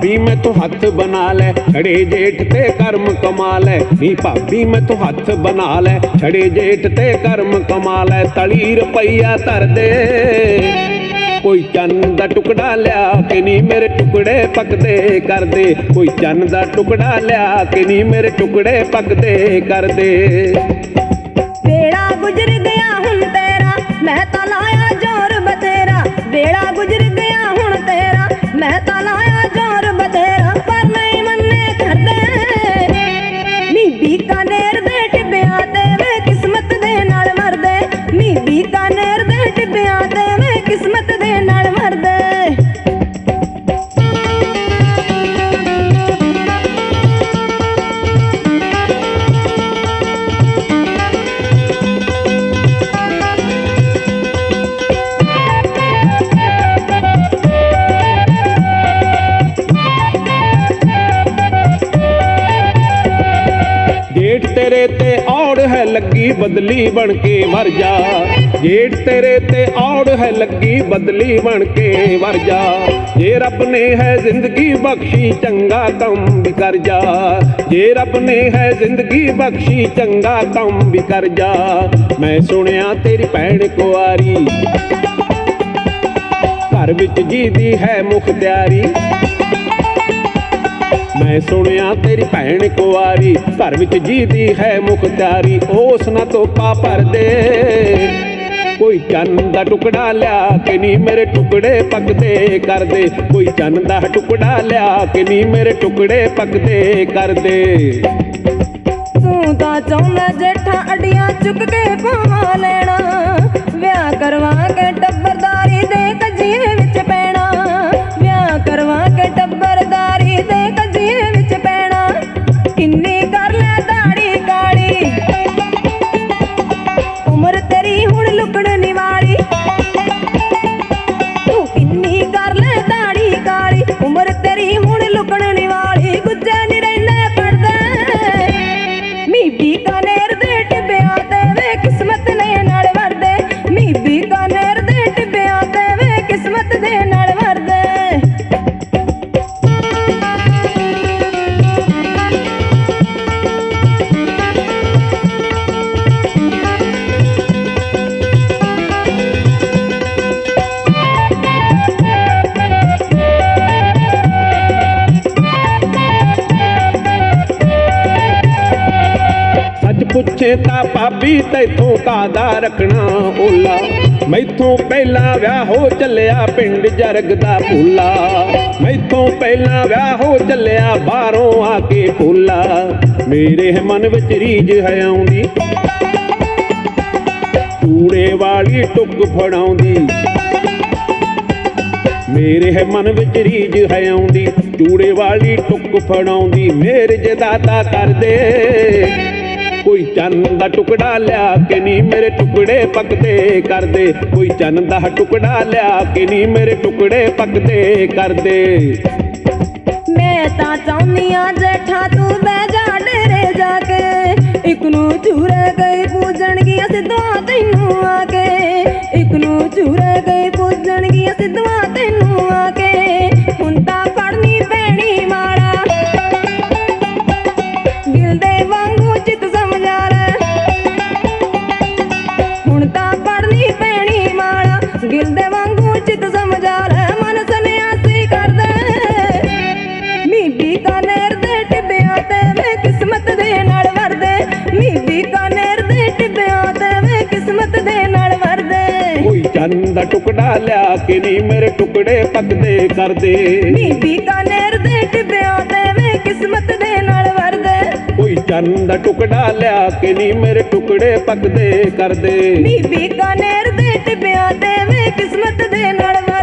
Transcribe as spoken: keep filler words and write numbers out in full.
भाभी मैं तो हथ बना ले छड़े जेठ ते कर्म कमाल है। नी भाभी मैं तो हथ बना ले छड़े जेठ ते कर्म कमाल है। तली रुपया धर दे कोई चन्न दा टुकड़ा लिया के नी मेरे टुकड़े पकदे कर दे। कोई चन्न दा टुकड़ा लिया के नी मेरे टुकड़े पकदे कर दे। बेड़ा गुजर गया हुण तेरा मैं तां लाया जोर बतेरा। बेड़ा गुजर गया हुण तेरा मैं तां लाया जोर बतेरा। पर नहीं मन्ने करदे नी बीकानेर दे टिब्बियां ते वे किस्मत दे नाल मरदे। नी बीकानेर दे टिब्बियां ते वे किस्मत दे नाल मरदे। जेठ तेरे ते औड़ है लगी बदली बन के मर जा। जेठ तेरे ते औड़ है लगी बदली बन के मर जा। जे रब ने है जिंदगी बख्शी चंगा कम भी कर जा। जे रब ने है जिंदगी बख्शी चंगा कम भी कर जा। मैं सुनिया तेरी भैन कुआरी घर विच जी दी है मुखत्यारी। मैं सुनिया तेरी भैन कुआरी घर विच जी दी है मुखत्यारी। उस ना तोपा भर दे कोई चन्न दा टुकड़ा लिया के नी मेरे टुकड़े पकदे कर दे। कोई चन्न दा टुकड़ा लिया के नी मेरे टुकड़े पकदे कर दे। तू तां चाहुंदा जेठा अडियां चुक के पावा लेना। विआह करवा के टब्बरदारी दे कजिए विच पैना। विआह करवा के टब्बरदारी दे कजिए विच पैना। किन्नी कर ले दाड़ी काली उम्र तेरी हुण लुकण वाली। तू किन्नी कर ले दाड़ी काली उम्र तेरी हुण लुकण वाली। गुज्जे नी रहिंदे पड़दे नी बीकानेर दे टिब्बियां ते वे किस्मत ने नाल वरदे। नी बीकानेर दे टिब्बियां ते वे किस्मत दे नाल वरदे। पुछे ता भाभी तैथों कादा रखना ओला। मैथों पहला व्याह हो चलिया पिंड जरग दा फूला। मैथों पहला व्याह हो चलिया बाहरों आके फूला। मेरे मन विच रीज है आउंदी चूड़े वाली टुक फड़ाउंदी। मेरे है मन विच रीज है आउंदी चूड़े वाली टुक फड़ाउंदी। मेरे जे दाता कर दे कोई चन्न दा टुकड़ा लिया के नी मेरे टुकड़े पकदे कर दे। कोई चन्न दा टुकड़ा लिया के नी मेरे टुकड़े पकदे कर दे। मैं तां चाहुंदी आ जेठा तू बह जा डेरे जाके। इक नूं चूरे गई पूजणगियां सिद्धवां तैनूं आके। इक नूं चूरे गई पूजणगियां सिद्धवां तैनूं आके। हुण तां फड़नी पैणी माला गिलदे वांगू चित समझा ले। हुण तां फड़नी पैणी माला गिलदे वांगू चित समझा ले। मन सन्यासी कर दे नी बीकानेर दे टिब्बियां ते वे किस्मत दे नाल वरदे। नी बीकानेर दे टिब्बियां ते वे किस्मत दे नाल वरदे। कोई चन्न दा टुकड़ा लिया के नी मेरे टुकड़े पकदे कर दे। नी बीकानेर दे टिब्बियां ते वे किस्मत दे नाल वरदे। कोई चन्न दा टुकड़ा लिया के नी मेरे टुकड़े पकदे कर दे। नी बीकानेर दे टिब्बियां ते वे किस्मत दे नाल